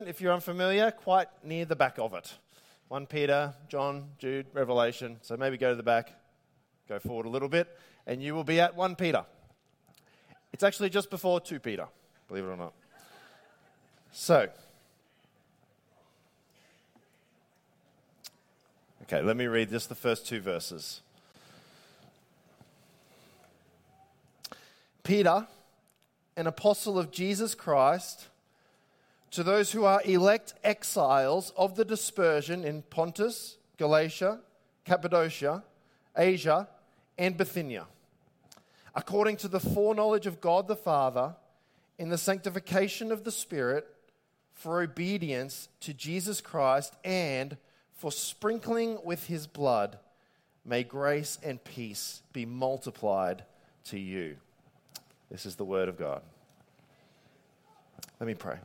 if you're unfamiliar, quite near the back of it. 1 Peter, John, Jude, Revelation. So maybe go to the back, go forward a little bit, and you will be at 1 Peter. It's actually just before 2 Peter, believe it or not. So, okay, let me read just the first 2 verses. Peter, an apostle of Jesus Christ, to those who are elect exiles of the dispersion in Pontus, Galatia, Cappadocia, Asia, and Bithynia, according to the foreknowledge of God the Father, in the sanctification of the Spirit, for obedience to Jesus Christ, and for sprinkling with his blood, may grace and peace be multiplied to you. This is the word of God. Let me pray.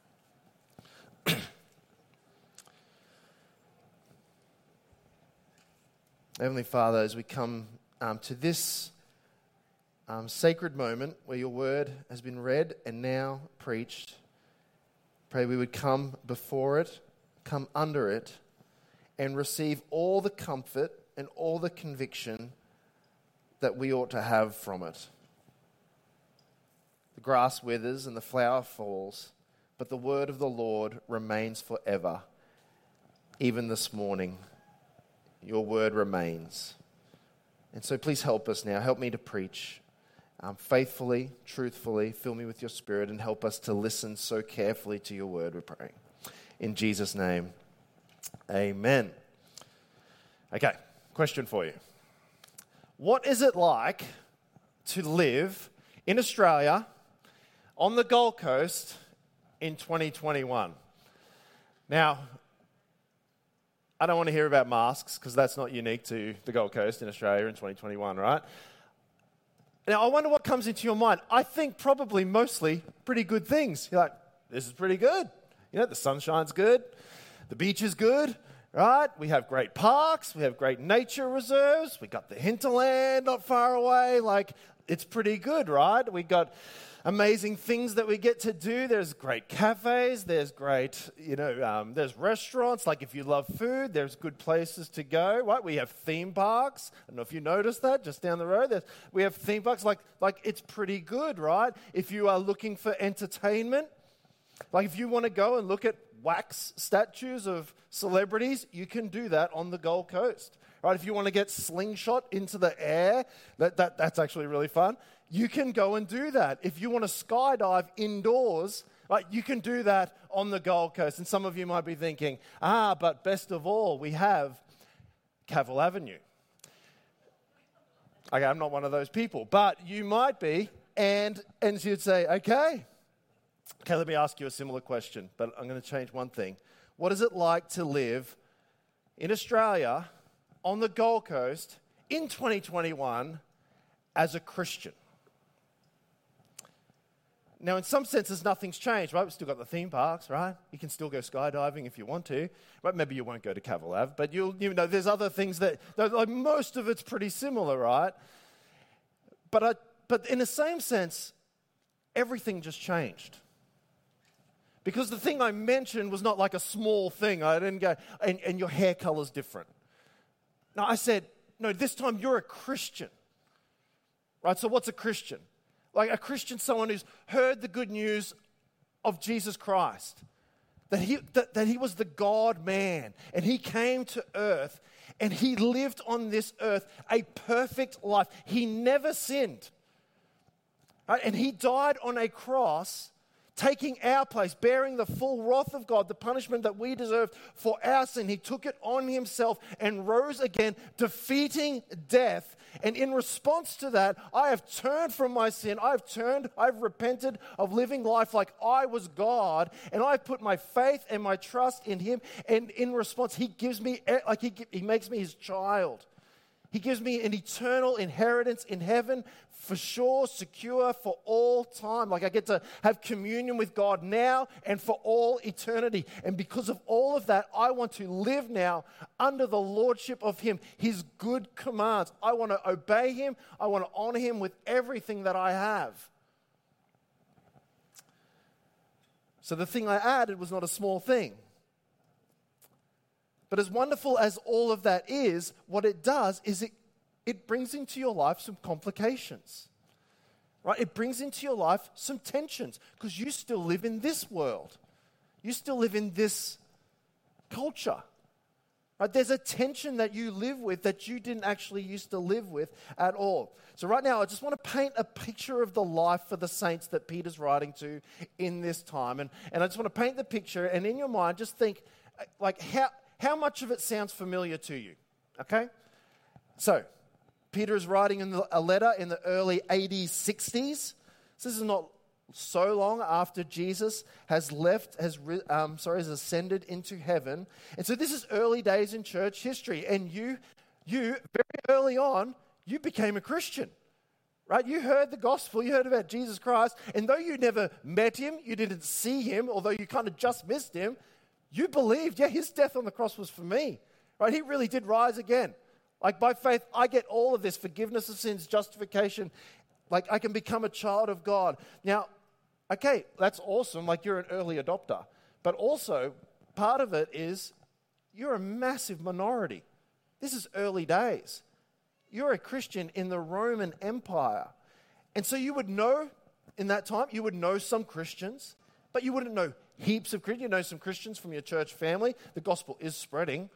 Heavenly Father, as we come to this sacred moment where your word has been read and now preached, pray we would come before it, come under it, and receive all the comfort and all the conviction that we ought to have from it. The grass withers and the flower falls, but the word of the Lord remains forever. Even this morning, your word remains. And so please help us now. Help me to preach faithfully, truthfully. Fill me with your spirit and help us to listen so carefully to your word, we pray. In Jesus' name, amen. Okay, question for you. What is it like to live in Australia on the Gold Coast in 2021? Now, I don't want to hear about masks because that's not unique to the Gold Coast in Australia in 2021, right? Now, I wonder what comes into your mind. I think probably mostly pretty good things. You're like, this is pretty good. You know, the sunshine's good. The beach is good, right? We have great parks. We have great nature reserves. We got the hinterland not far away. Like, it's pretty good, right? We got amazing things that we get to do. There's great cafes. There's great, there's restaurants. Like if you love food, there's good places to go, right? We have theme parks. I don't know if you noticed that just down the road. We have theme parks. Like it's pretty good, right? If you are looking for entertainment, like if you want to go and look at wax statues of celebrities, you can do that on the Gold Coast, right? If you want to get slingshot into the air, that's actually really fun. You can go and do that. If you want to skydive indoors, right, you can do that on the Gold Coast. And some of you might be thinking, but best of all, we have Cavill Avenue. Okay, I'm not one of those people, but you might be. And you'd say, okay, let me ask you a similar question, but I'm going to change one thing. What is it like to live in Australia on the Gold Coast in 2021 as a Christian? Now, in some senses, nothing's changed, right? We've still got the theme parks, right? You can still go skydiving if you want to. Right? Maybe you won't go to Cavill Ave, but there's other things that like most of it's pretty similar, right? But in the same sense, everything just changed. Because the thing I mentioned was not like a small thing. I didn't go, and your hair color's different. No, I said, no, this time you're a Christian. Right? So what's a Christian? Like a Christian, someone who's heard the good news of Jesus Christ, that he was the God-man, and he came to earth, and he lived on this earth a perfect life. He never sinned, right? And he died on a cross, taking our place, bearing the full wrath of God, the punishment that we deserved for our sin. He took it on himself and rose again, defeating death. And in response to that, I have turned from my sin. I've repented of living life like I was God, and I've put my faith and my trust in him. And in response, he gives me, he makes me his child. He gives me an eternal inheritance in heaven, for sure, secure for all time. Like I get to have communion with God now and for all eternity. And because of all of that, I want to live now under the lordship of him, his good commands. I want to obey him. I want to honor him with everything that I have. So the thing I added was not a small thing. But as wonderful as all of that is, what it does is it brings into your life some complications. Right? It brings into your life some tensions because you still live in this world. You still live in this culture. Right? There's a tension that you live with that you didn't actually used to live with at all. So right now, I just want to paint a picture of the life for the saints that Peter's writing to in this time. And I just want to paint the picture, and in your mind, just think, like, how much of it sounds familiar to you? Okay? So, Peter is writing a letter in the early AD 60s. So this is not so long after Jesus has ascended into heaven. And so this is early days in church history. And you very early on, you became a Christian. Right? You heard the gospel, you heard about Jesus Christ. And though you never met him, you didn't see him, although you kind of just missed him, you believed, yeah, his death on the cross was for me. Right? He really did rise again. Like, by faith, I get all of this, forgiveness of sins, justification. Like, I can become a child of God. Now, okay, that's awesome. Like, you're an early adopter. But also, part of it is you're a massive minority. This is early days. You're a Christian in the Roman Empire. And so you would know, in that time, you would know some Christians, but you wouldn't know heaps of Christians. You know some Christians from your church family. The gospel is spreading.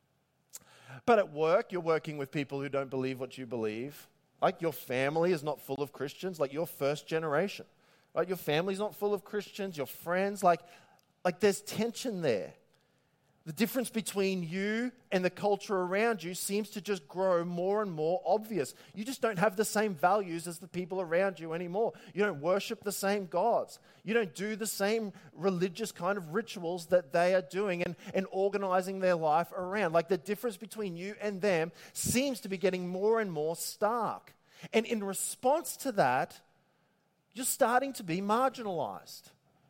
But at work, you're working with people who don't believe what you believe. Like, your family is not full of Christians, like your first generation. Right? Your family's not full of Christians, your friends, like there's tension there. The difference between you and the culture around you seems to just grow more and more obvious. You just don't have the same values as the people around you anymore. You don't worship the same gods. You don't do the same religious kind of rituals that they are doing and organizing their life around. Like, the difference between you and them seems to be getting more and more stark. And in response to that, you're starting to be marginalized.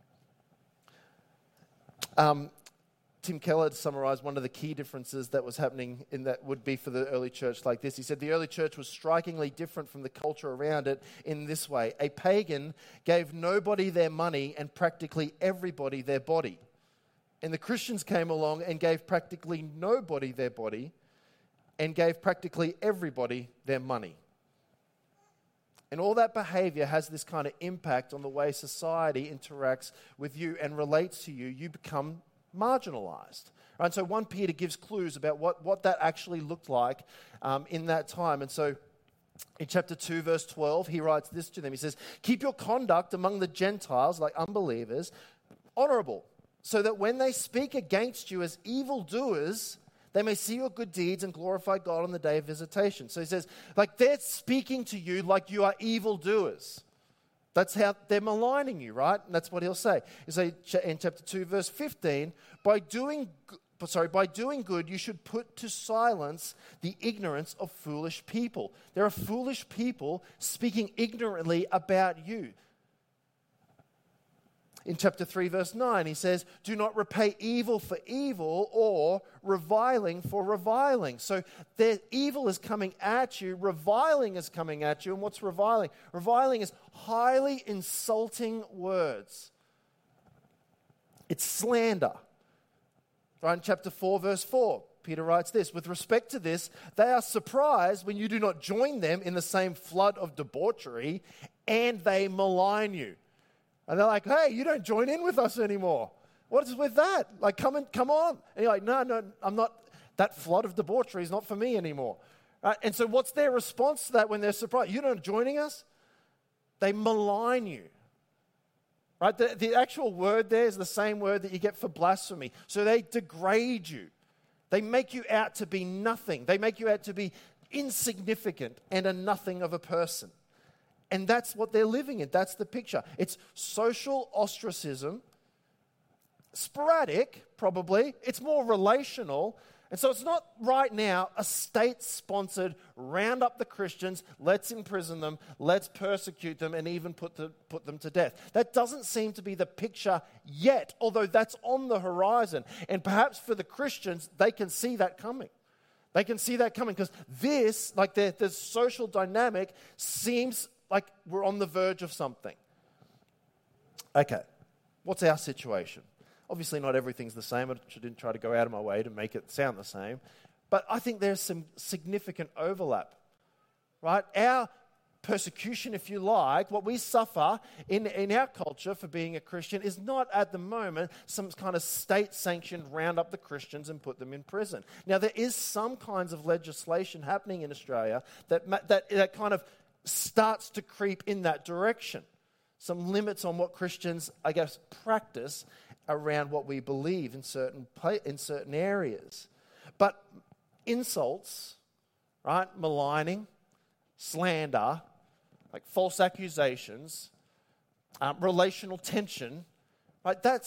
Tim Keller summarized one of the key differences that was happening in that would be for the early church like this. He said the early church was strikingly different from the culture around it in this way. A pagan gave nobody their money and practically everybody their body. And the Christians came along and gave practically nobody their body and gave practically everybody their money. And all that behavior has this kind of impact on the way society interacts with you and relates to you. You become marginalized. Right? So 1 Peter gives clues about what that actually looked like in that time. And so in chapter 2, verse 12, he writes this to them. He says, keep your conduct among the Gentiles, like unbelievers, honorable, so that when they speak against you as evildoers, they may see your good deeds and glorify God on the day of visitation. So he says, like, they're speaking to you like you are evildoers. That's how they're maligning you, right? And that's what he'll say. He'll say in chapter 2, verse 15, by doing good, you should put to silence the ignorance of foolish people. There are foolish people speaking ignorantly about you. In chapter 3, verse 9, he says, do not repay evil for evil or reviling for reviling. So the evil is coming at you, reviling is coming at you. And what's reviling? Reviling is highly insulting words. It's slander. Right, in chapter 4, verse 4, Peter writes this, with respect to this, they are surprised when you do not join them in the same flood of debauchery, and they malign you. And they're like, hey, you don't join in with us anymore. What is with that? Like, come on. And you're like, no, I'm not, that flood of debauchery is not for me anymore. Right? And so what's their response to that when they're surprised? You're not joining us? They malign you. Right? The actual word there is the same word that you get for blasphemy. So they degrade you. They make you out to be nothing. They make you out to be insignificant and a nothing of a person. And that's what they're living in. That's the picture. It's social ostracism, sporadic, probably. It's more relational. And so it's not right now a state-sponsored, round up the Christians, let's imprison them, let's persecute them, and even put them to death. That doesn't seem to be the picture yet, although that's on the horizon. And perhaps for the Christians, they can see that coming. They can see that coming because this, like the social dynamic, seems like we're on the verge of something. Okay, What's our situation? Obviously, not everything's the same. I didn't try to go out of my way to make it sound the same. But I think there's some significant overlap, right? Our persecution, if you like, what we suffer in our culture for being a Christian is not at the moment some kind of state-sanctioned round up the Christians and put them in prison. Now, there is some kinds of legislation happening in Australia that kind of starts to creep in that direction. Some limits on what Christians, I guess, practice around what we believe in certain areas. But insults, right, maligning, slander, like false accusations, relational tension, right? That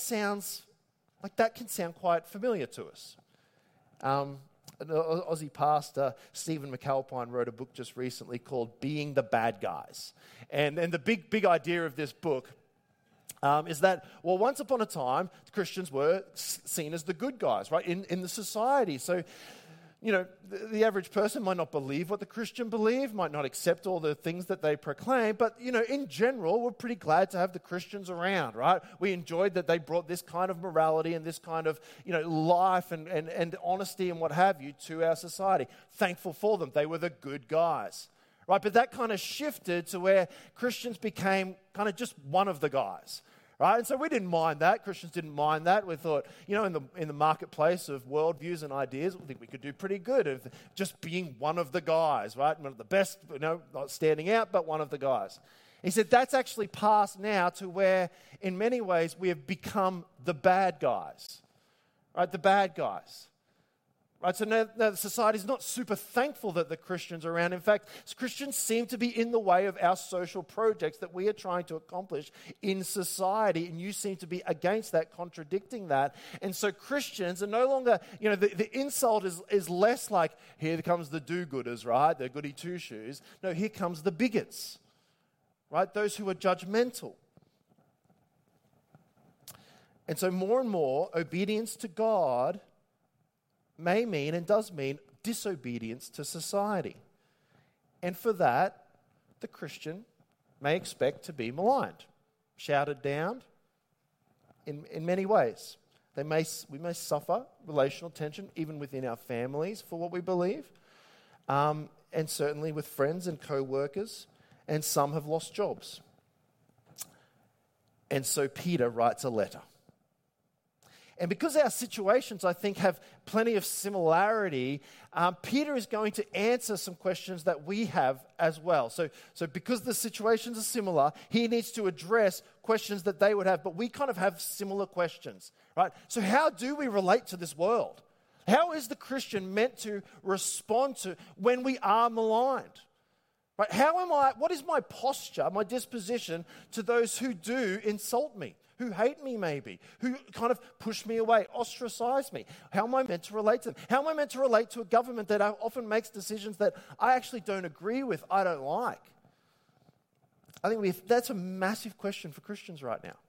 can sound quite familiar to us. An Aussie pastor, Stephen McAlpine, wrote a book just recently called Being the Bad Guys. And the big idea of this book is that, well, once upon a time, Christians were seen as the good guys, right, in the society. So, you know, the average person might not believe what the Christian believe, might not accept all the things that they proclaim, but, you know, in general, we're pretty glad to have the Christians around, right? We enjoyed that they brought this kind of morality and this kind of, you know, life and honesty and what have you to our society. Thankful for them. They were the good guys, right? But that kind of shifted to where Christians became kind of just one of the guys. Right? And so we didn't mind that. Christians didn't mind that. We thought, you know, in the marketplace of worldviews and ideas, we think we could do pretty good of just being one of the guys, right? One of the best, you know, not standing out, but one of the guys. He said that's actually passed now to where, in many ways, we have become the bad guys, right? The bad guys. Right, so now the society is not super thankful that the Christians are around. In fact, Christians seem to be in the way of our social projects that we are trying to accomplish in society, and you seem to be against that, contradicting that. And so Christians are no longer, you know, the insult is less like, here comes the do-gooders, right, the goody two-shoes. No, here comes the bigots, right, those who are judgmental. And so more and more, obedience to God may mean and does mean disobedience to society. And for that, the Christian may expect to be maligned, shouted down in many ways. We may suffer relational tension even within our families for what we believe, and certainly with friends and co-workers, and some have lost jobs. And so Peter writes a letter. And because our situations, I think, have plenty of similarity, Peter is going to answer some questions that we have as well. So because the situations are similar, he needs to address questions that they would have, but we kind of have similar questions, right? So how do we relate to this world? How is the Christian meant to respond to when we are maligned? Right? What is my posture, my disposition to those who do insult me? Who hate me maybe, who kind of push me away, ostracize me? How am I meant to relate to them? How am I meant to relate to a government that often makes decisions that I actually don't agree with, I don't like? I think that's a massive question for Christians right now.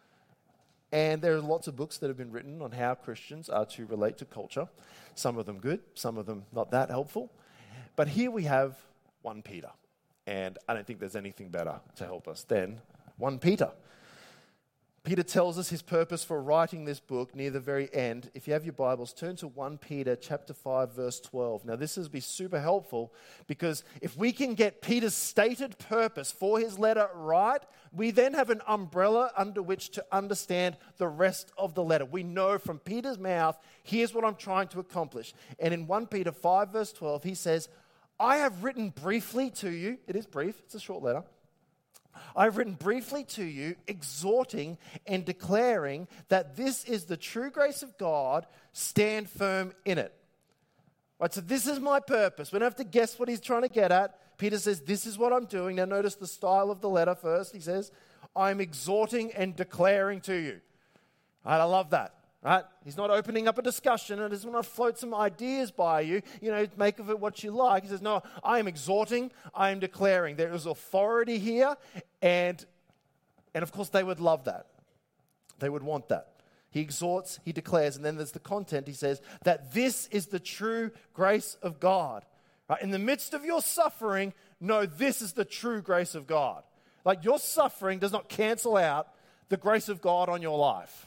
And there are lots of books that have been written on how Christians are to relate to culture. Some of them good, some of them not that helpful. But here we have 1 Peter. And I don't think there's anything better to help us than 1 Peter. Peter tells us his purpose for writing this book near the very end. If you have your Bibles, turn to 1 Peter chapter 5, verse 12. Now, this will be super helpful because if we can get Peter's stated purpose for his letter right, we then have an umbrella under which to understand the rest of the letter. We know from Peter's mouth, here's what I'm trying to accomplish. And in 1 Peter 5, verse 12, he says, I have written briefly to you. It is brief. It's a short letter. I've written briefly to you, exhorting and declaring that this is the true grace of God. Stand firm in it. Right, so this is my purpose. We don't have to guess what he's trying to get at. Peter says, this is what I'm doing. Now notice the style of the letter first. He says, I'm exhorting and declaring to you. Right, I love that. Right? He's not opening up a discussion and doesn't want to float some ideas by you, make of it what you like. He says, no, I am exhorting, I am declaring. There is authority here, and of course they would love that. They would want that. He exhorts, he declares, and then there's the content. He says that this is the true grace of God. Right? In the midst of your suffering, no, this is the true grace of God. Like your suffering does not cancel out the grace of God on your life.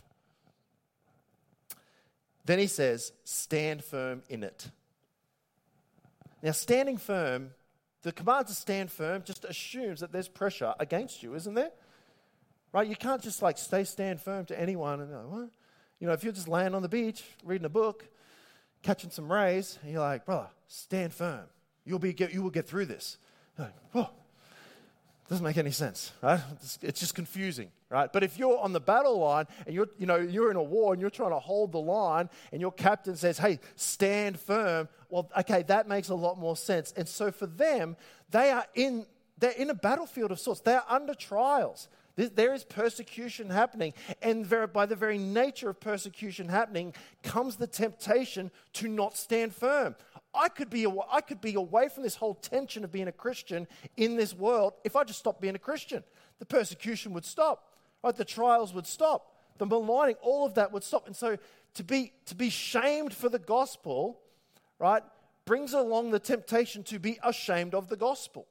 Then he says, stand firm in it. Now, standing firm, the command to stand firm just assumes that there's pressure against you, isn't there? Right? You can't just stand firm to anyone and go, what? If you're just laying on the beach, reading a book, catching some rays, and you're like, brother, stand firm. You will get through this. Like, oh, doesn't make any sense, right? It's just confusing, right? But if you're on the battle line and you're in a war and you're trying to hold the line and your captain says, hey, stand firm, well, okay, that makes a lot more sense. And so for them, they're in a battlefield of sorts. They're under trials. There is persecution happening, and by the very nature of persecution happening comes the temptation to not stand firm. I could be away from this whole tension of being a Christian in this world if I just stopped being a Christian. The persecution would stop, right? The trials would stop, the maligning, all of that would stop. And so to be shamed for the gospel, right, brings along the temptation to be ashamed of the gospel.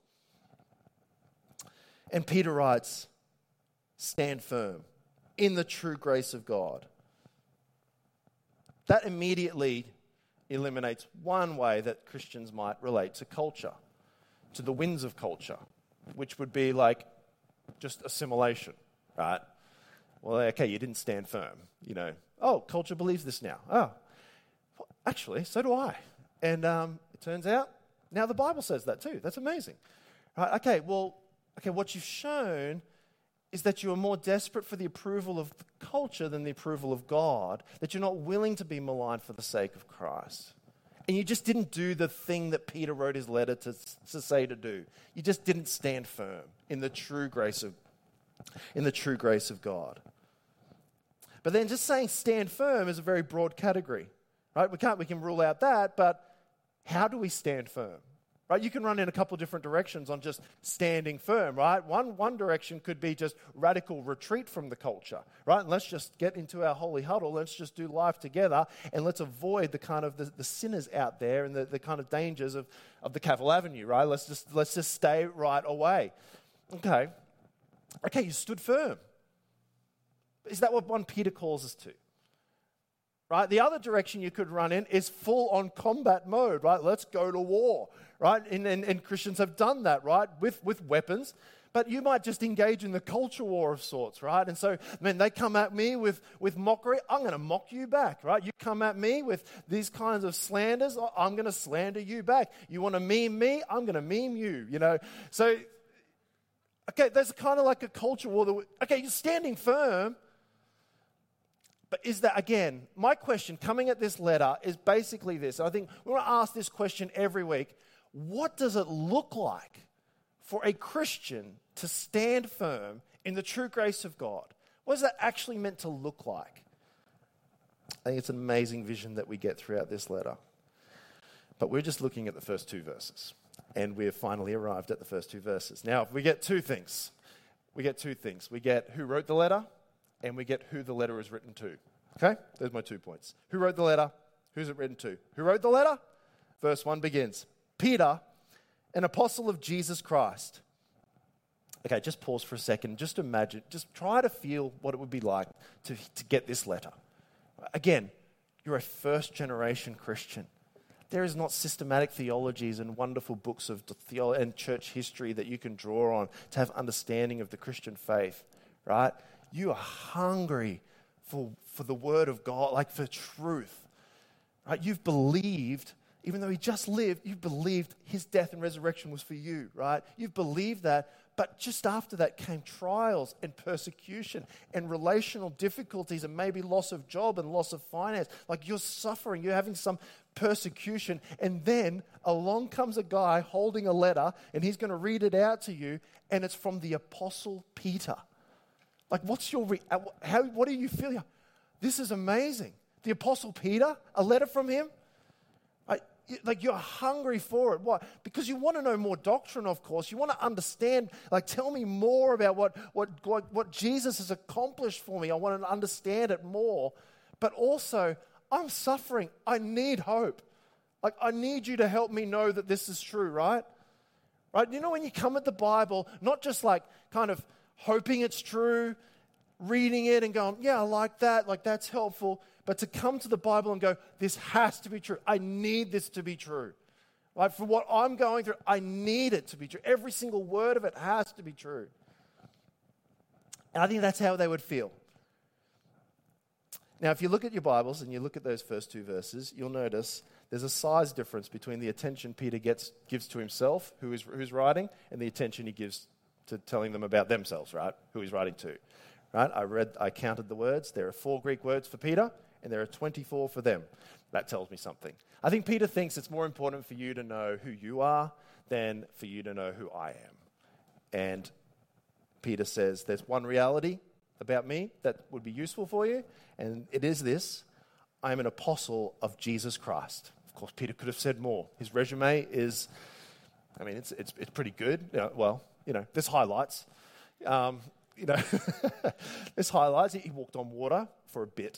And Peter writes, stand firm in the true grace of God. That immediately eliminates one way that Christians might relate to culture, to the winds of culture, which would be like just assimilation, right? Well, okay, you didn't stand firm, Oh, culture believes this now. Oh, well, actually, so do I. And it turns out, now the Bible says that too. That's amazing. Right? Okay, what you've shown is that you are more desperate for the approval of the culture than the approval of God, that you're not willing to be maligned for the sake of Christ. And you just didn't do the thing that Peter wrote his letter to say to do. You just didn't stand firm in the true grace of God. But then just saying stand firm is a very broad category, right? We can rule out that, but how do we stand firm? Right, you can run in a couple of different directions on just standing firm, right? One direction could be just radical retreat from the culture, right? And let's just get into our holy huddle. Let's just do life together, and let's avoid the kind of the sinners out there and the kind of dangers of the Cavill Avenue, right? Let's just stay right away. Okay, you stood firm. Is that what 1 Peter calls us to? Right? The other direction you could run in is full-on combat mode, right? Let's go to war, right? And Christians have done that, right? With weapons. But you might just engage in the culture war of sorts, right? And so, they come at me with mockery. I'm going to mock you back, right? You come at me with these kinds of slanders. I'm going to slander you back. You want to meme me? I'm going to meme you, So, okay, there's kind of like a culture war. You're standing firm. But is that, again, my question coming at this letter is basically this. I think we want to ask this question every week. What does it look like for a Christian to stand firm in the true grace of God? What is that actually meant to look like? I think it's an amazing vision that we get throughout this letter. But we're just looking at the first 2 verses. And we've finally arrived at the first 2 verses. Now, we get 2 things. We get who wrote the letter, and we get who the letter is written to. Okay? There's my 2 points. Who wrote the letter? Who's it written to? Who wrote the letter? Verse 1 begins, Peter, an apostle of Jesus Christ. Okay, just pause for a second. Just imagine, just try to feel what it would be like to get this letter. Again, you're a first-generation Christian. There is not systematic theologies and wonderful books of theology and church history that you can draw on to have understanding of the Christian faith, right? You are hungry for the word of God, like for truth, right? You've believed, even though he just lived, you've believed his death and resurrection was for you, right? You've believed that, but just after that came trials and persecution and relational difficulties and maybe loss of job and loss of finance. Like you're suffering, you're having some persecution, and then along comes a guy holding a letter and he's going to read it out to you, and it's from the Apostle Peter. Like, what do you feel? This is amazing. The Apostle Peter, a letter from him? Like you're hungry for it. Why? Because you want to know more doctrine, of course. You want to understand, tell me more about what Jesus has accomplished for me. I want to understand it more. But also, I'm suffering. I need hope. I need you to help me know that this is true, right? Right? When you come at the Bible, not just kind of hoping it's true, reading it and going, yeah, I like that, like that's helpful. But to come to the Bible and go, this has to be true. I need this to be true. Like for what I'm going through, I need it to be true. Every single word of it has to be true. And I think that's how they would feel. Now, if you look at your Bibles and you look at those first two verses, you'll notice there's a size difference between the attention Peter gives to himself, who's writing, and the attention he gives to telling them about themselves, right? Who he's writing to, right? I counted the words. There are 4 Greek words for Peter, and there are 24 for them. That tells me something. I think Peter thinks it's more important for you to know who you are than for you to know who I am. And Peter says, there's one reality about me that would be useful for you, and it is this: I am an apostle of Jesus Christ. Of course, Peter could have said more. His resume is, I mean, it's pretty good. There's highlights. There's highlights. He walked on water for a bit,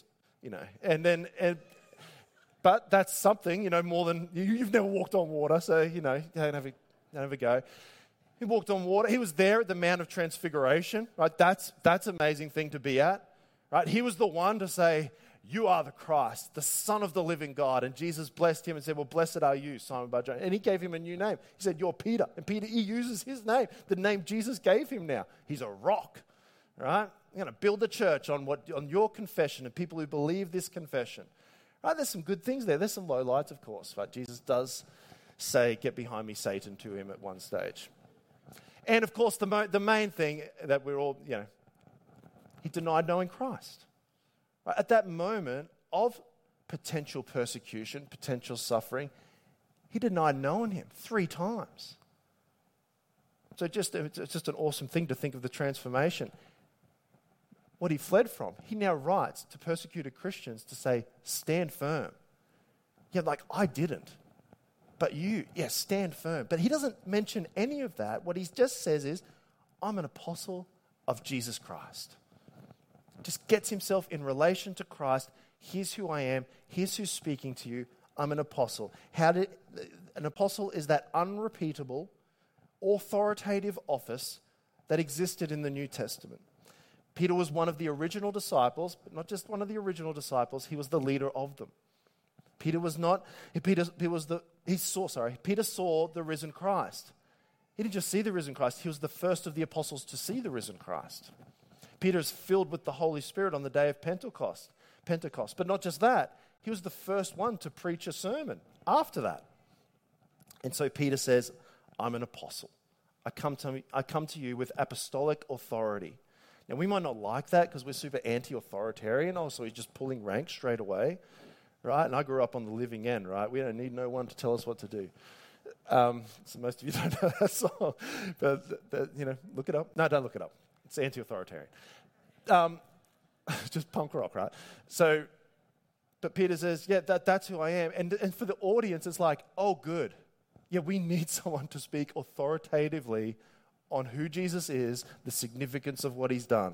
but that's something, more than you've never walked on water, so don't have a go. He walked on water. He was there at the Mount of Transfiguration, right? That's an amazing thing to be at, right? He was the one to say, you are the Christ, the Son of the living God. And Jesus blessed him and said, well, blessed are you, Simon Bar-Jonah. And he gave him a new name. He said, you're Peter. And Peter, he uses his name, the name Jesus gave him now. He's a rock, right? I'm going to build a church on your confession and people who believe this confession. Right? There's some good things there. There's some lowlights, of course. Right? Jesus does say, get behind me, Satan, to him at one stage. And, of course, the main thing that we're all, he denied knowing Christ. Right? At that moment of potential persecution, potential suffering, he denied knowing him 3 times. So it's just an awesome thing to think of the transformation. What he fled from, he now writes to persecuted Christians to say, stand firm. Yeah, like I didn't. But you, stand firm. But he doesn't mention any of that. What he just says is, I'm an apostle of Jesus Christ. Just gets himself in relation to Christ. Here's who I am. Here's who's speaking to you. I'm an apostle. An apostle is that unrepeatable, authoritative office that existed in the New Testament. Peter was one of the original disciples, but not just one of the original disciples, he was the leader of them. Peter saw the risen Christ. He didn't just see the risen Christ, he was the first of the apostles to see the risen Christ. Peter is filled with the Holy Spirit on the day of Pentecost. But not just that, he was the first one to preach a sermon after that. And so Peter says, I'm an apostle. I come to you with apostolic authority. Now, we might not like that because we're super anti-authoritarian. So he's just pulling rank straight away, right? And I grew up on the living end, right? We don't need no one to tell us what to do. So most of you don't know that song. But look it up. No, don't look it up. It's anti-authoritarian. Just punk rock, right? So, but Peter says, that's who I am. And for the audience, it's like, oh, good. Yeah, we need someone to speak authoritatively on who Jesus is, the significance of what he's done.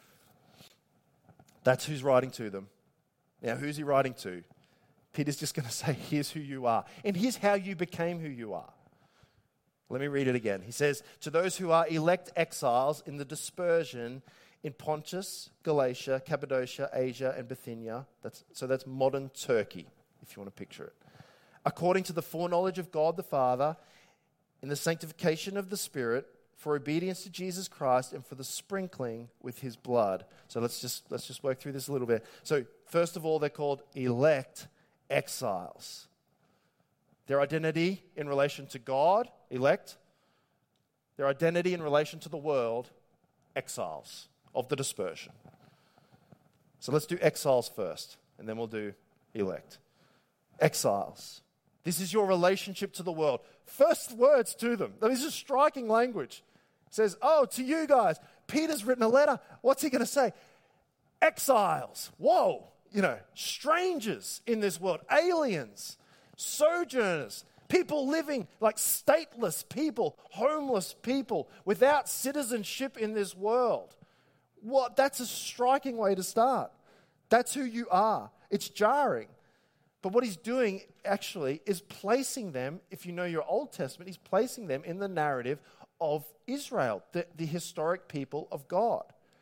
That's who's writing to them. Now, who's he writing to? Peter's just going to say, here's who you are. And here's how you became who you are. Let me read it again. He says, to those who are elect exiles in the dispersion in Pontus, Galatia, Cappadocia, Asia, and Bithynia. That's modern Turkey, if you want to picture it. According to the foreknowledge of God the Father, in the sanctification of the Spirit, for obedience to Jesus Christ and for the sprinkling with his blood. So let's just work through this a little bit. So first of all, they're called elect exiles. Their identity in relation to God, elect. Their identity in relation to the world, exiles of the dispersion. So let's do exiles first, and then we'll do elect. Exiles. This is your relationship to the world. First words to them. This is striking language. It says, to you guys, Peter's written a letter. What's he going to say? Exiles. Whoa. Strangers in this world. Aliens. Sojourners. People living like stateless people. Homeless people. Without citizenship in this world. That's a striking way to start. That's who you are. It's jarring. But what he's doing actually is placing them, if you know your Old Testament, he's placing them in the narrative of Israel, the historic people of God.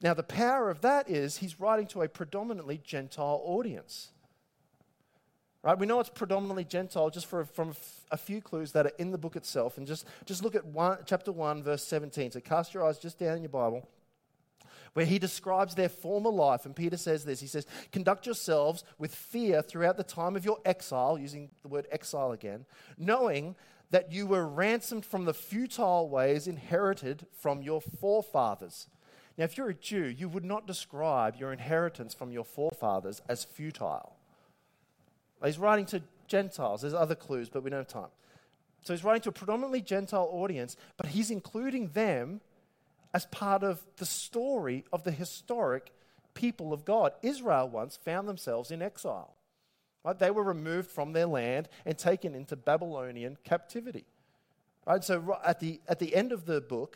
Now, the power of that is he's writing to a predominantly Gentile audience. Right? We know it's predominantly Gentile just from a few clues that are in the book itself. And just look at chapter 1, verse 17. So cast your eyes just down in your Bible, where he describes their former life. And Peter says this. He says, conduct yourselves with fear throughout the time of your exile, using the word exile again, knowing that you were ransomed from the futile ways inherited from your forefathers. Now, if you're a Jew, you would not describe your inheritance from your forefathers as futile. He's writing to Gentiles. There's other clues, but we don't have time. So he's writing to a predominantly Gentile audience, but he's including them as part of the story of the historic people of God. Israel once found themselves in exile. Right? They were removed from their land and taken into Babylonian captivity. Right? So at the end of the book,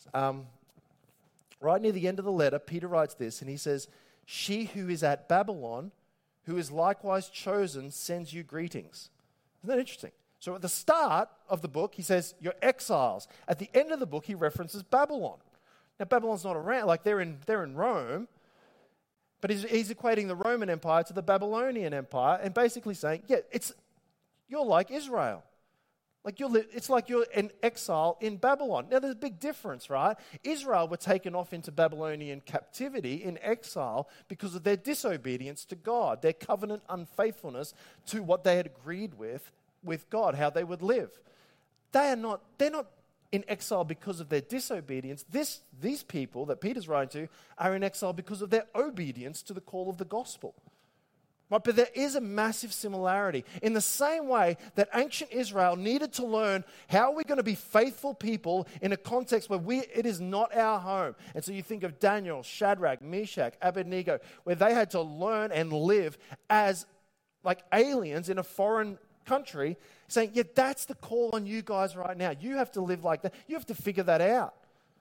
right near the end of the letter, Peter writes this, and he says, she who is at Babylon, who is likewise chosen, sends you greetings. Isn't that interesting? So at the start of the book, he says, you're exiles. At the end of the book, he references Babylon. Now, Babylon's not around, like they're in Rome, but he's equating the Roman Empire to the Babylonian Empire and basically saying, yeah, you're like Israel. It's like you're in exile in Babylon. Now, there's a big difference, right? Israel were taken off into Babylonian captivity in exile because of their disobedience to God, their covenant unfaithfulness to what they had agreed with God, how they would live. They're not in exile because of their disobedience. These people that Peter's writing to are in exile because of their obedience to the call of the gospel. Right, but there is a massive similarity. In the same way that ancient Israel needed to learn how are we going to be faithful people in a context where it is not our home. And so you think of Daniel, Shadrach, Meshach, Abednego, where they had to learn and live as like aliens in a foreign country, saying, yeah, that's the call on you guys right now. You have to live like that. You have to figure that out.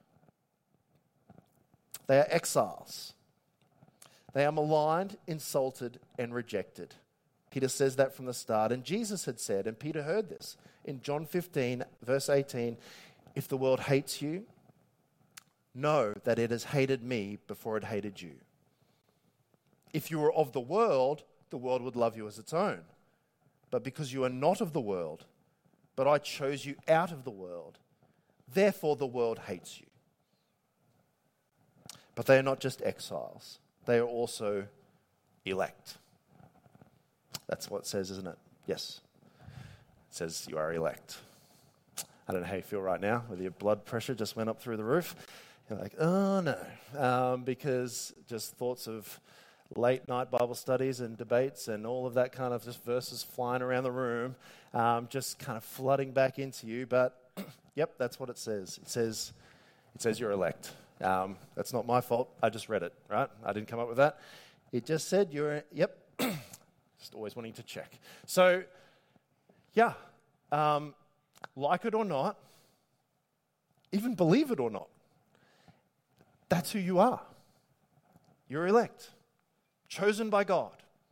They are exiles. They are maligned, insulted, and rejected. Peter says that from the start. And Jesus had said, and Peter heard this, in John 15, verse 18, if the world hates you, know that it has hated me before it hated you. If you were of the world would love you as its own. But because you are not of the world, but I chose you out of the world, therefore the world hates you. But they are not just exiles. They are also elect. That's what it says, isn't it? Yes. It says you are elect. I don't know how you feel right now, whether your blood pressure just went up through the roof. You're like, oh no. Because just thoughts of late night Bible studies and debates and all of that kind of just verses flying around the room, just kind of flooding back into you. But yep, that's what it says. It says you're elect. That's not my fault. I just read it, right? I didn't come up with that. It just said yep. Just always wanting to check. So, yeah, like it or not, even believe it or not, that's who you are. You're elect, chosen by God.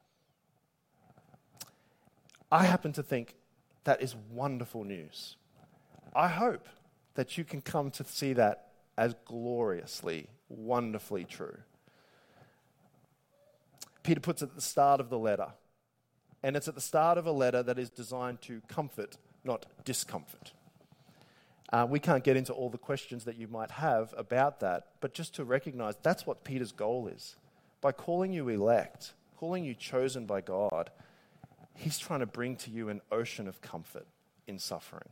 I happen to think that is wonderful news. I hope that you can come to see that as gloriously, wonderfully true. Peter puts it at the start of the letter. And it's at the start of a letter that is designed to comfort, not discomfort. We can't get into all the questions that you might have about that, but just to recognize that's what Peter's goal is. By calling you elect, calling you chosen by God, he's trying to bring to you an ocean of comfort in suffering.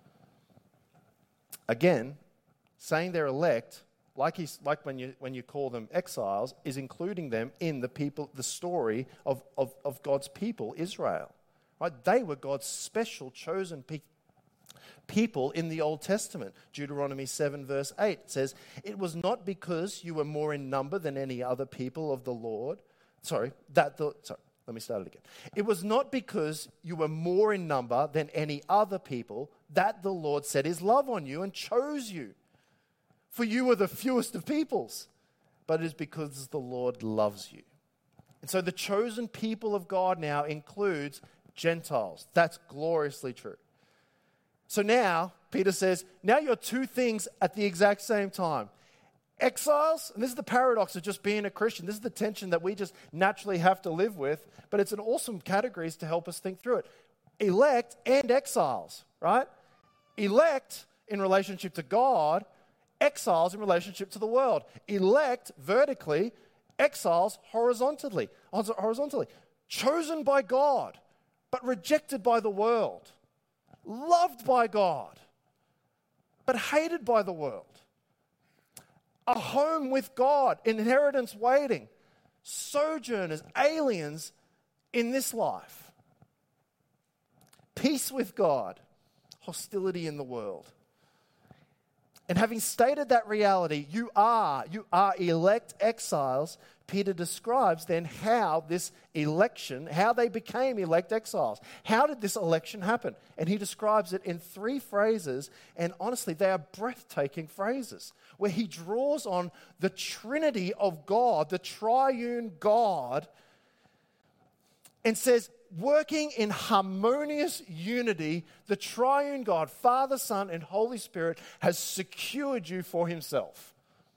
Again, saying they're elect, like when you call them exiles, is including them in the story of God's people, Israel. Right? They were God's special chosen people in the Old Testament. Deuteronomy 7 verse 8 says, it was not because you were more in number than any other people of the Lord. Let me start it again. It was not because you were more in number than any other people that the Lord set his love on you and chose you. For you were the fewest of peoples, but it is because the Lord loves you. And so the chosen people of God now includes Gentiles. That's gloriously true. So now, Peter says, now you're two things at the exact same time. exiles, and this is the paradox of just being a Christian. This is the tension that we just naturally have to live with, but it's an awesome categories to help us think through it. Elect and exiles, right? Elect in relationship to God, exiles in relationship to the world. Elect vertically, exiles horizontally. Chosen by God, but rejected by the world. Loved by God, but hated by the world. A home with God, inheritance waiting, sojourners, aliens in this life. Peace with God, hostility in the world. And having stated that reality, you are elect exiles. Peter describes then how this election, how they became elect exiles. How did this election happen? And he describes it in 3 phrases, and honestly, they are breathtaking phrases, where he draws on the Trinity of God, the triune God, and says, working in harmonious unity, the triune God, Father, Son, and Holy Spirit has secured you for himself.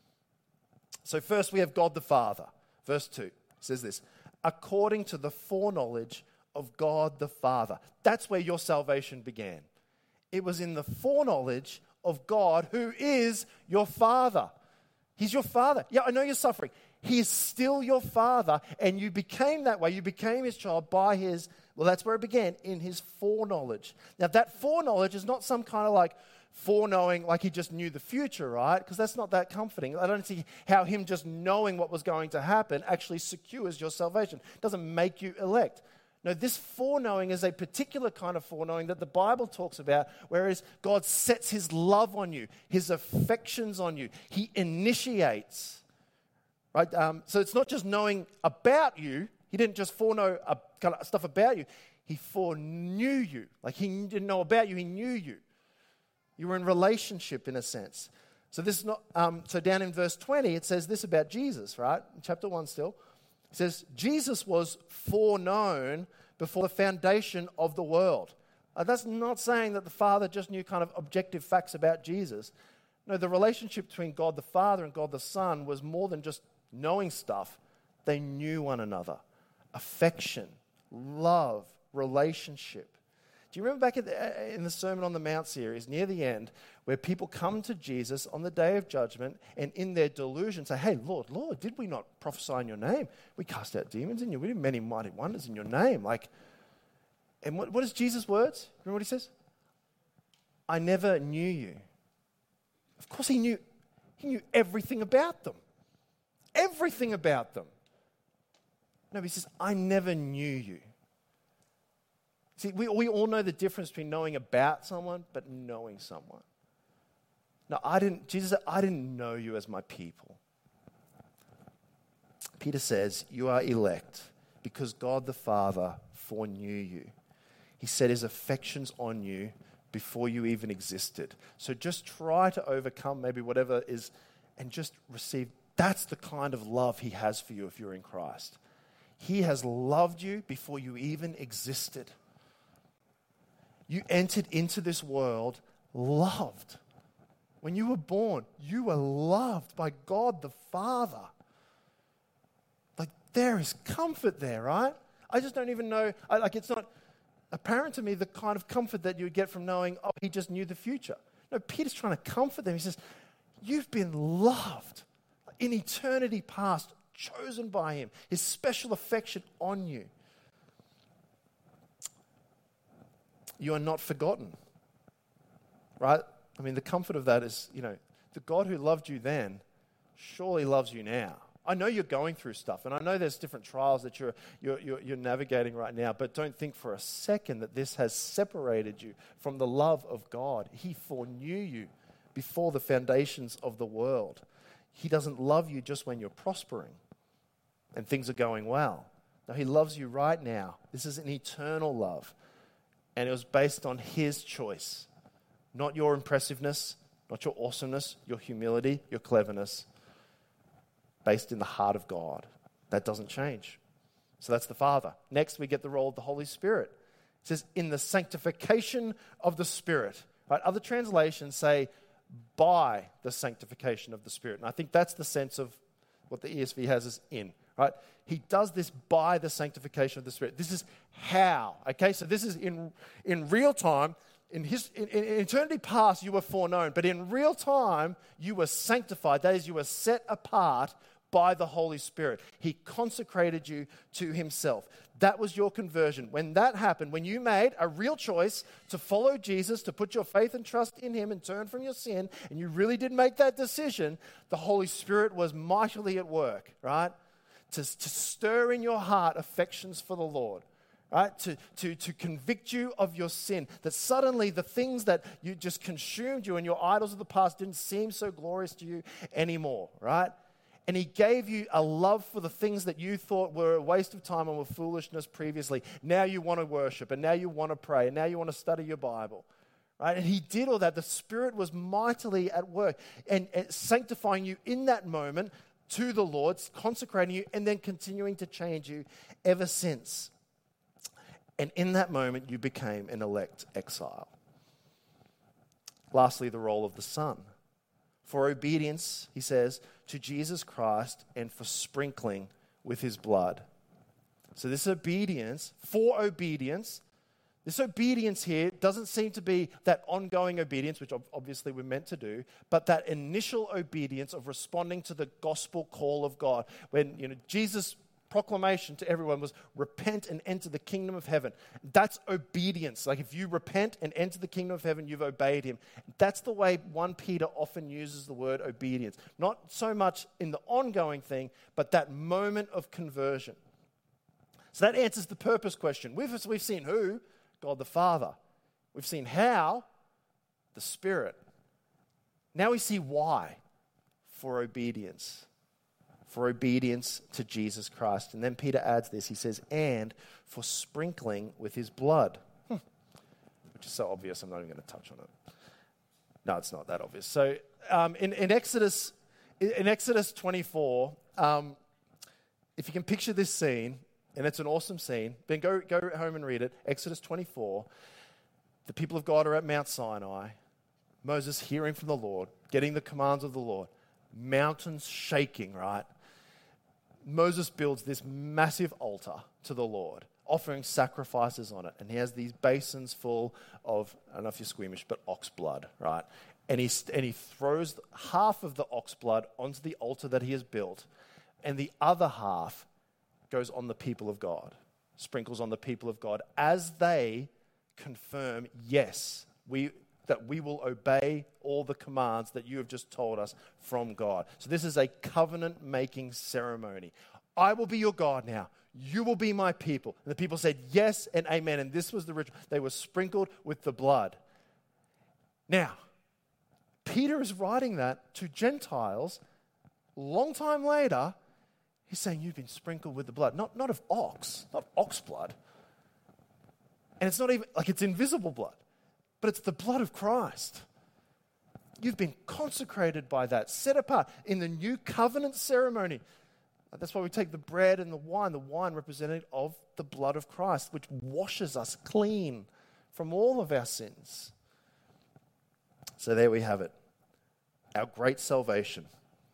So first we have God the Father. Verse 2 says this, according to the foreknowledge of God the Father. That's where your salvation began. It was in the foreknowledge of God, who is your Father. He's your Father. Yeah, I know you're suffering. He is still your Father, and you became that way. You became his child by his, well, that's where it began, in his foreknowledge. Now, that foreknowledge is not some kind of like foreknowing like he just knew the future, right? Because that's not that comforting. I don't see how him just knowing what was going to happen actually secures your salvation. It doesn't make you elect. No, this foreknowing is a particular kind of foreknowing that the Bible talks about, whereas God sets his love on you, his affections on you. He initiates, right? So it's not just knowing about you. He didn't just foreknow kind of stuff about you. He foreknew you. Like he didn't know about you, he knew you. You were in relationship in a sense. So this is not. So down in verse 20, it says this about Jesus, right? In chapter 1 still. It says, Jesus was foreknown before the foundation of the world. That's not saying that the Father just knew kind of objective facts about Jesus. No, the relationship between God the Father and God the Son was more than just knowing stuff. They knew one another. Affection, love, relationship. Do you remember back in the Sermon on the Mount series, near the end, where people come to Jesus on the day of judgment and in their delusion say, hey, Lord, did we not prophesy in your name? We cast out demons in you. We did many mighty wonders in your name. And what is Jesus' words? Remember what he says? I never knew you. Of course he knew everything about them. Everything about them. No, he says, I never knew you. See, we all know the difference between knowing about someone, but knowing someone. No, Jesus said, I didn't know you as my people. Peter says, you are elect because God the Father foreknew you. He set his affections on you before you even existed. So just try to overcome maybe whatever is and just receive. That's the kind of love he has for you if you're in Christ. He has loved you before you even existed. You entered into this world loved. When you were born, you were loved by God the Father. Like, there is comfort there, right? I just don't even know, it's not apparent to me the kind of comfort that you would get from knowing, oh, he just knew the future. No, Peter's trying to comfort them. He says, you've been loved in eternity past, chosen by him, his special affection on you. You are not forgotten, right? I mean, the comfort of that is, the God who loved you then surely loves you now. I know you're going through stuff, and I know there's different trials that you're navigating right now, but don't think for a second that this has separated you from the love of God. He foreknew you before the foundations of the world. He doesn't love you just when you're prospering and things are going well. No, he loves you right now. This is an eternal love. And it was based on his choice, not your impressiveness, not your awesomeness, your humility, your cleverness, based in the heart of God. That doesn't change. So that's the Father. Next, we get the role of the Holy Spirit. It says, in the sanctification of the Spirit. Right? Other translations say, by the sanctification of the Spirit. And I think that's the sense of what the ESV has as in, right? He does this by the sanctification of the Spirit. This is how, okay? So this is in real time. In eternity past, you were foreknown, but in real time, you were sanctified. That is, you were set apart by the Holy Spirit. He consecrated you to himself. That was your conversion. When that happened, when you made a real choice to follow Jesus, to put your faith and trust in him and turn from your sin, and you really did make that decision, the Holy Spirit was mightily at work, right? To stir in your heart affections for the Lord. Right? To convict you of your sin, that suddenly the things that you just consumed you and your idols of the past didn't seem so glorious to you anymore, right? And he gave you a love for the things that you thought were a waste of time and were foolishness previously. Now you want to worship, and now you want to pray, and now you want to study your Bible, right? And he did all that. The Spirit was mightily at work and sanctifying you in that moment to the Lord, consecrating you, and then continuing to change you ever since. And in that moment, you became an elect exile. Lastly, the role of the Son. For obedience, he says, to Jesus Christ and for sprinkling with his blood. So this obedience, this obedience here doesn't seem to be that ongoing obedience, which obviously we're meant to do, but that initial obedience of responding to the gospel call of God. When, Jesus' proclamation to everyone was repent and enter the kingdom of heaven. That's obedience. Like if you repent and enter the kingdom of heaven, you've obeyed him. That's the way 1 Peter often uses the word obedience. Not so much in the ongoing thing, but that moment of conversion. So that answers the purpose question. We've seen who? God the Father. We've seen how? The Spirit. Now we see why. For obedience. For obedience to Jesus Christ. And then Peter adds this. He says, and for sprinkling with his blood. Which is so obvious, I'm not even going to touch on it. No, it's not that obvious. So in Exodus 24, if you can picture this scene, and it's an awesome scene, then go home and read it. Exodus 24, the people of God are at Mount Sinai. Moses hearing from the Lord, getting the commands of the Lord. Mountains shaking, right? Moses builds this massive altar to the Lord, offering sacrifices on it. And he has these basins full of, I don't know if you're squeamish, but ox blood, right? And he throws half of the ox blood onto the altar that he has built, and the other half goes on the people of God, sprinkles on the people of God as they confirm, yes, that we will obey all the commands that you have just told us from God. So this is a covenant-making ceremony. I will be your God now. You will be my people. And the people said yes and amen. And this was the ritual. They were sprinkled with the blood. Now, Peter is writing that to Gentiles. Long time later, he's saying you've been sprinkled with the blood. Not of ox, not ox blood. And it's not even, like it's invisible blood. But it's the blood of Christ. You've been consecrated by that, set apart in the new covenant ceremony. That's why we take the bread and the wine representative of the blood of Christ, which washes us clean from all of our sins. So there we have it, our great salvation.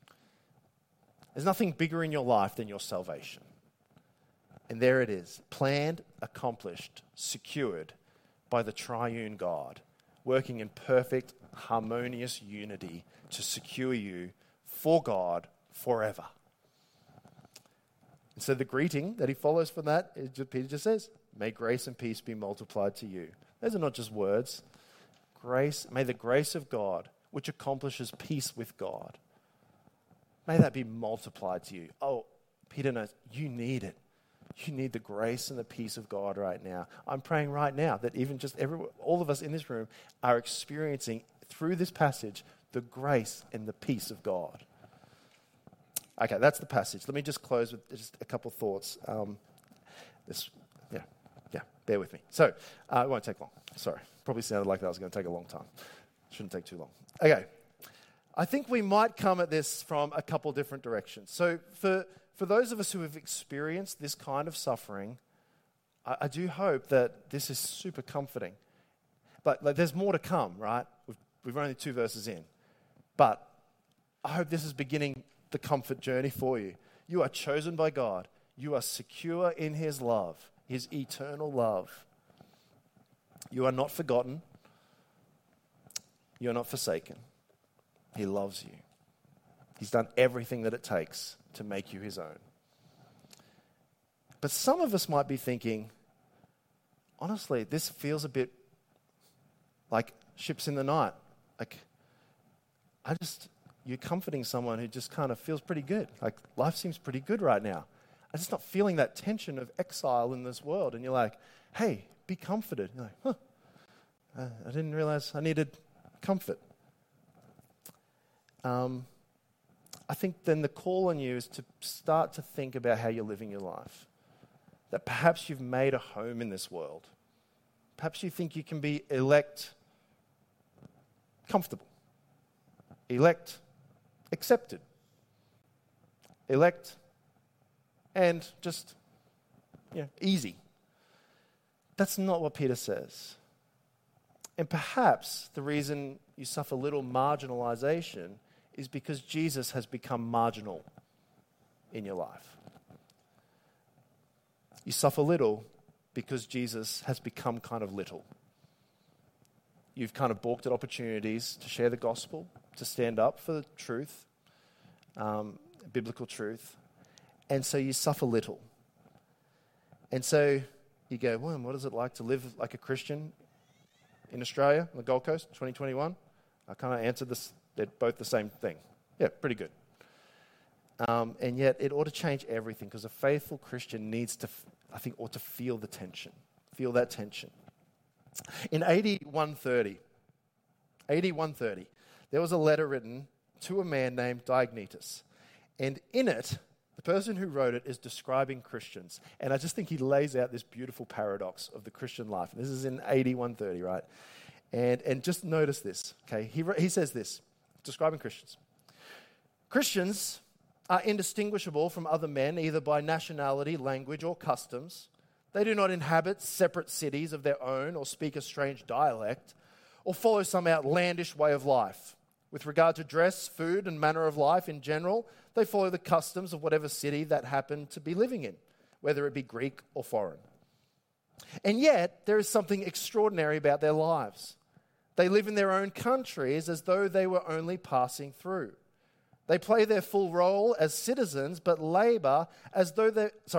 There's nothing bigger in your life than your salvation. And there it is, planned, accomplished, secured, by the triune God, working in perfect, harmonious unity to secure you for God forever. And so the greeting that he follows from that, Peter just says, may grace and peace be multiplied to you. Those are not just words. May the grace of God, which accomplishes peace with God, may that be multiplied to you. Oh, Peter knows you need it. You need the grace and the peace of God right now. I'm praying right now that even just all of us in this room are experiencing through this passage the grace and the peace of God. Okay, that's the passage. Let me just close with just a couple thoughts. Bear with me. So, it won't take long. Sorry. Probably sounded like that was going to take a long time. Shouldn't take too long. Okay. I think we might come at this from a couple different directions. So, for those of us who have experienced this kind of suffering, I do hope that this is super comforting. But there's more to come, right? We've only 2 verses in. But I hope this is beginning the comfort journey for you. You are chosen by God. You are secure in his love, his eternal love. You are not forgotten. You are not forsaken. He loves you. He's done everything that it takes to make you his own. But some of us might be thinking, honestly, this feels a bit like ships in the night. Like, you're comforting someone who just kind of feels pretty good. Like, life seems pretty good right now. I'm just not feeling that tension of exile in this world. And you're like, hey, be comforted. You're like, I didn't realize I needed comfort. I think then the call on you is to start to think about how you're living your life. That perhaps you've made a home in this world. Perhaps you think you can be elect comfortable. Elect accepted. Elect and just easy. That's not what Peter says. And perhaps the reason you suffer little marginalization is because Jesus has become marginal in your life. You suffer little because Jesus has become kind of little. You've kind of balked at opportunities to share the gospel, to stand up for the truth, biblical truth. And so you suffer little. And so you go, well, what is it like to live like a Christian in Australia, on the Gold Coast, 2021? I kind of answered this, they're both the same thing. Yeah, pretty good. And yet it ought to change everything, because a faithful Christian needs to, ought to feel the tension, feel that tension. In AD 130, there was a letter written to a man named Diognetus. And in it, the person who wrote it is describing Christians. And I just think he lays out this beautiful paradox of the Christian life. And this is in AD 130, right? And just notice this, okay? He says this, describing Christians. Christians are indistinguishable from other men, either by nationality, language, or customs. They do not inhabit separate cities of their own or speak a strange dialect or follow some outlandish way of life. With regard to dress, food, and manner of life in general, they follow the customs of whatever city that happen to be living in, whether it be Greek or foreign. And yet, there is something extraordinary about their lives. They live in their own countries as though they were only passing through. They play their full role as citizens, but labor as though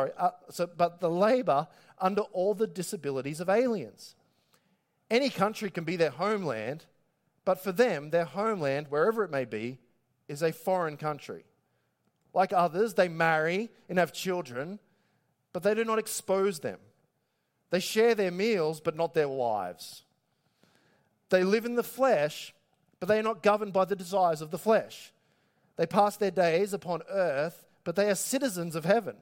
but the labor under all the disabilities of aliens. Any country can be their homeland, but for them, their homeland, wherever it may be, is a foreign country. Like others, they marry and have children, but they do not expose them. They share their meals, but not their wives. They live in the flesh, but they are not governed by the desires of the flesh. They pass their days upon earth, but they are citizens of heaven.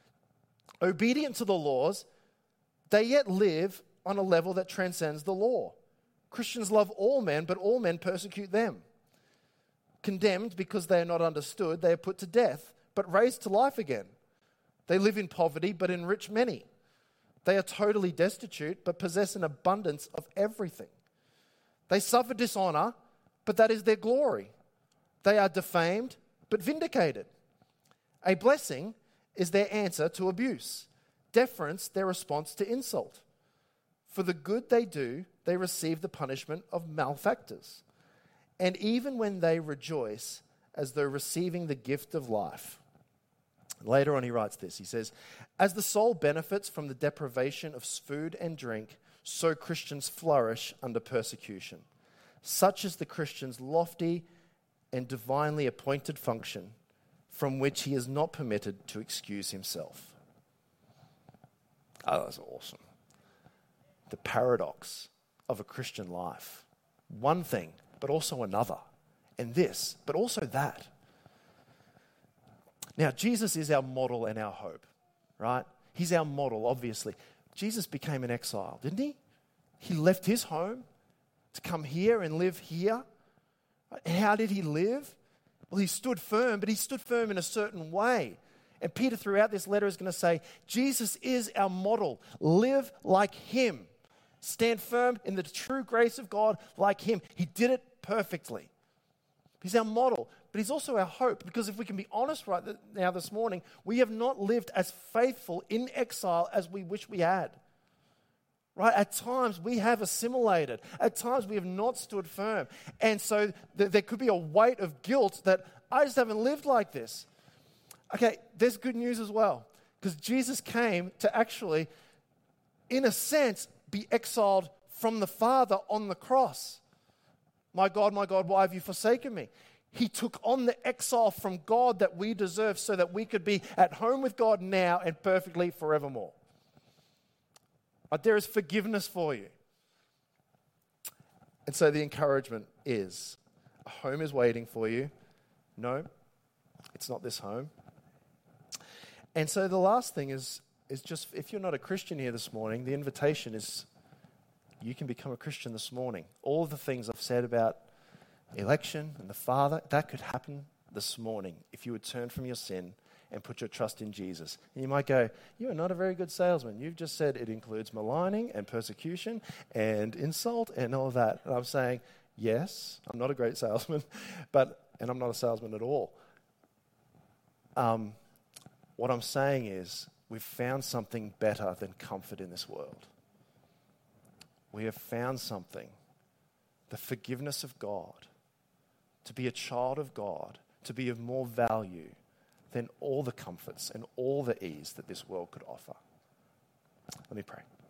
Obedient to the laws, they yet live on a level that transcends the law. Christians love all men, but all men persecute them. Condemned because they are not understood, they are put to death, but raised to life again. They live in poverty, but enrich many. They are totally destitute, but possess an abundance of everything. They suffer dishonor, but that is their glory. They are defamed, but vindicated. A blessing is their answer to abuse. Deference, their response to insult. For the good they do, they receive the punishment of malefactors. And even when they rejoice as though receiving the gift of life. Later on he writes this, he says, as the soul benefits from the deprivation of food and drink, so Christians flourish under persecution. Such is the Christian's lofty and divinely appointed function, from which he is not permitted to excuse himself. Oh, that's awesome. The paradox of a Christian life. One thing, but also another. And this, but also that. Now, Jesus is our model and our hope, right? He's our model, obviously. Jesus became an exile, didn't he? He left his home to come here and live here. And how did he live? Well, he stood firm, but he stood firm in a certain way. And Peter, throughout this letter, is going to say, Jesus is our model. Live like him. Stand firm in the true grace of God like him. He did it perfectly. He's our model, but he's also our hope. Because if we can be honest right now this morning, we have not lived as faithful in exile as we wish we had. Right? At times we have assimilated. At times we have not stood firm. And so there could be a weight of guilt that I just haven't lived like this. Okay, there's good news as well. Because Jesus came to actually, in a sense, be exiled from the Father on the cross. My God, why have you forsaken me? He took on the exile from God that we deserve so that we could be at home with God now and perfectly forevermore. But there is forgiveness for you. And so the encouragement is, a home is waiting for you. No, it's not this home. And so the last thing is just, if you're not a Christian here this morning, the invitation is you can become a Christian this morning. All of the things I've said about election and the Father, that could happen this morning if you would turn from your sin and put your trust in Jesus. And you might go, you are not a very good salesman. You've just said it includes maligning and persecution and insult and all of that. And I'm saying, yes, I'm not a great salesman, and I'm not a salesman at all. What I'm saying is, we've found something better than comfort in this world. We have found something, the forgiveness of God, to be a child of God, to be of more value than all the comforts and all the ease that this world could offer. Let me pray.